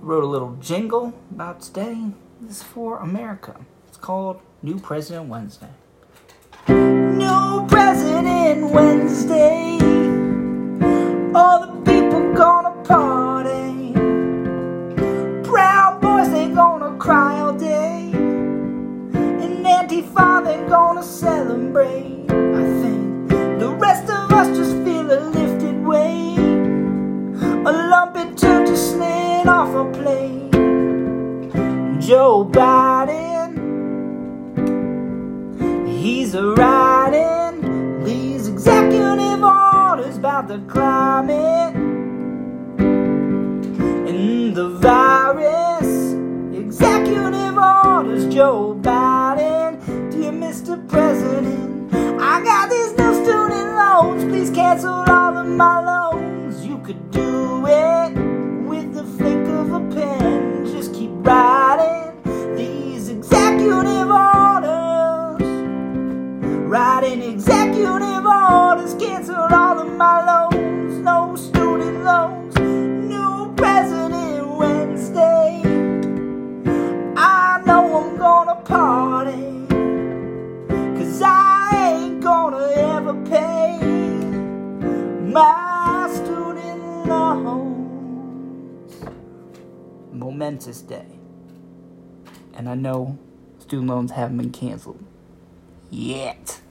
wrote a little jingle about today. This is for America. It's called New President Wednesday. New President Wednesday. All the people gonna party. Proud Boys, they gonna cry all day. And Antifa, they gonna celebrate. I think the rest of us just feel a lifted weight. A lumpy turkey slid off a plate. Joe Biden, he's a-writing these executive orders about the climate and the virus. Executive orders, Joe Biden. Dear Mr. President, I got these new student loans. Please cancel all of my loans. You could do it with the flick of a pen. Just keep writing these executive orders. Writing executive orders. Cancel all of my loans. No student loans. New President Wednesday. I know I'm gonna party, 'cause I ain't gonna ever pay my student loans. Momentous day. And I know student loans haven't been canceled yet.